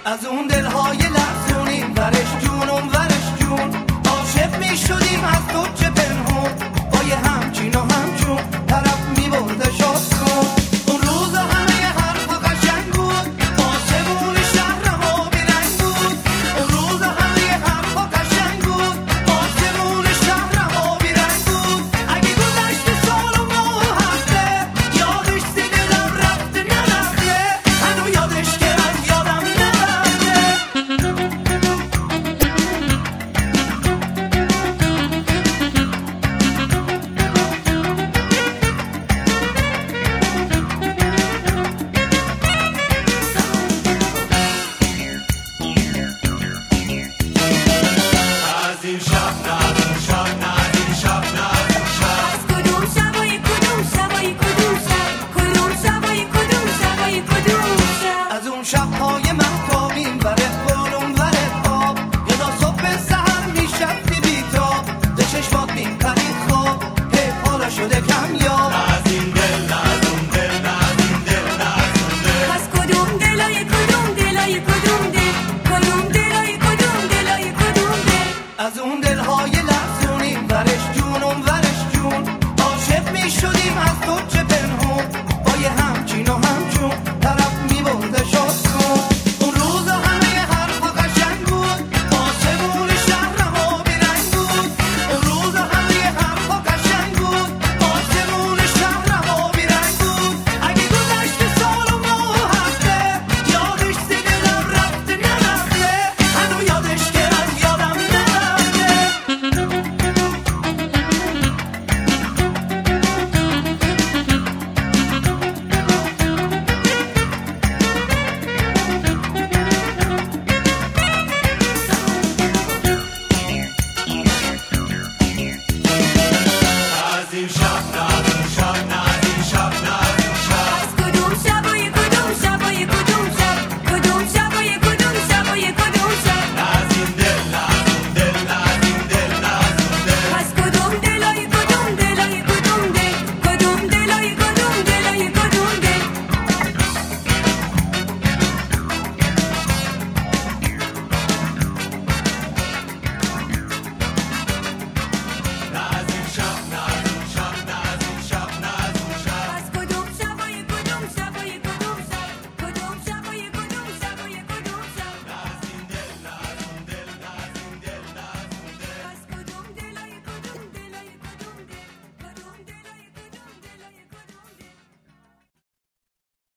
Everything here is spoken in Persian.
از اون دلهای لرزونیم ورش جون اون ورش جون، عاشق می شدیم از تو چه پنهون، با یه همچین و همچون طرف می برده شاستون. اون روزا همه حرفا قشنگ بود، آسمون شهرها بیرنگ بود. اون روزا همه حرفا قشنگ بود، آسمون شهرها بیرنگ بود. اگه گذشت سال و ماه و هفته، یادش سی دلم رفته نرفته، هنو یادش که من یادم نرفته. از این شب نه از اون شب نه از این شب نه از اون شب. از کدوم شبای کدوم شبای کدوم شب، کدوم شبای کدوم شبای کدوم شب. از اون شب‌های مهتابیم وره برون وره خواب، یه تا صبح سحر میشفتی بیتاب، به چشمات میپرید خواب، هی حالا شده کمیاب. نه از این دل نه از اون دل نه از این دل نه از اون دل. از کدوم دلای کدوم دلای کدوم دل، کدوم دلای کدوم دلای کدوم دل. از اون دلهای